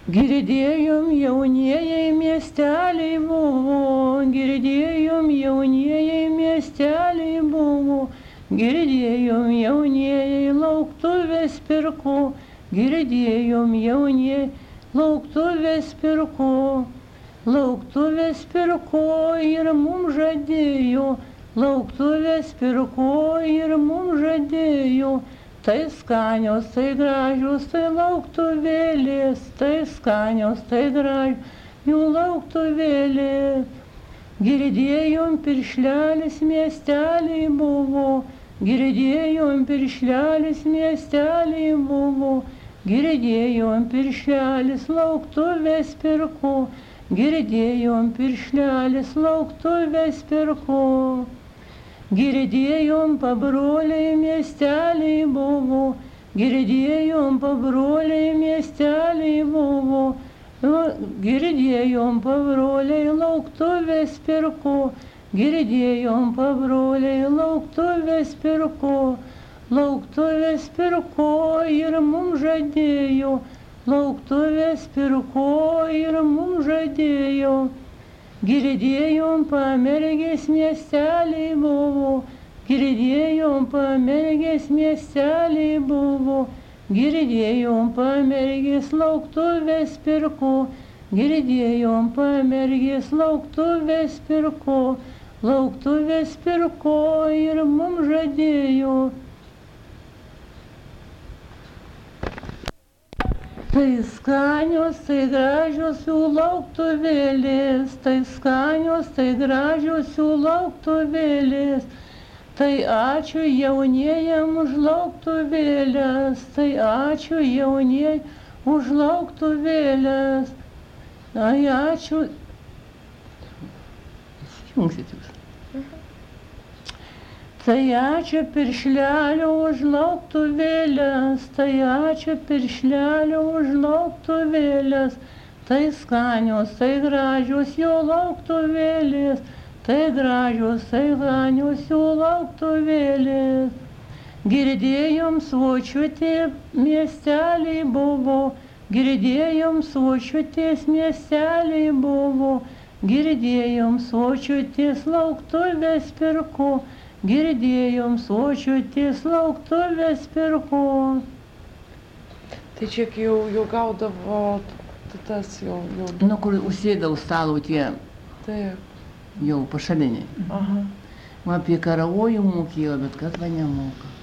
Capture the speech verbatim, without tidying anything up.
Girdėjom jaunieji miesteliai buvo, girdėjom jaunieji miesteliai buvo, girdėjom jaunieji lauktuvės pirko, girdėjom jaunieji lauktuvės pirko, lauktuvės pirko ir mum žadėjo, lauktuvės pirko ir mum žadėjo. Tai skanios, tai gražios, tai lauktuvėlės, tai skanios, tai gražios, jų lauktuvėlės. Girdėjom piršlelis miesteliai buvo, girdėjom piršlelis miesteliai buvo, girdėjom piršlelis lauktuvės pirko, girdėjom piršlelis lauktuvės pirko. Girdėjom pabroliai miesteliai buvo, girdėjom pabroliai miesteliai buvo, girdėjom pabroliai lauktuvės pirko, girdėjom pabroliai lauktuvės pirko, lauktuvės pirko ir mum žadėjo, lauktuvės pirko ir mum žadėjo. Girdėjom Pamergės miesteliai buvo, girdėjom Pamergės miesteliai buvo, girdėjom Pamergės lauktuvės pirko, girdėjom Pamergės lauktuvės pirko, lauktuvės pirko ir mum žadėjo. Tai skanios, tai gražios jų lauktuvėlės, tai skanios, tai gražios jų lauktuvėlės. Tai ačiū jauniejam už lauktuvėlės, tai ačiū jaunieji už lauktuvėlės. Ai, ačiū. Įsijungsit jūs. Tai ačiū piršlelio už lauktuvėlės, tai ačiū piršlelio už lauktuvėlės, tai skanios, tai gražios jo lauktuvėlės, tai gražios, tai skanios jo lauktuvėlės. Girdėjom Svočiutė miesteliai buvo, girdėjom Svočiutės miesteliai buvo, girdėjom Svočiutės lauktuvės pirko, girdėjom Svočiutės lauktuvės pirko. Tai čia jau, jau gaudavo tas jau... jau... Nu, kur užsėda už stalo tie Taip. jau pašaliniai. Aha. Man apie karavojų mokėjo, bet kad va nemoka.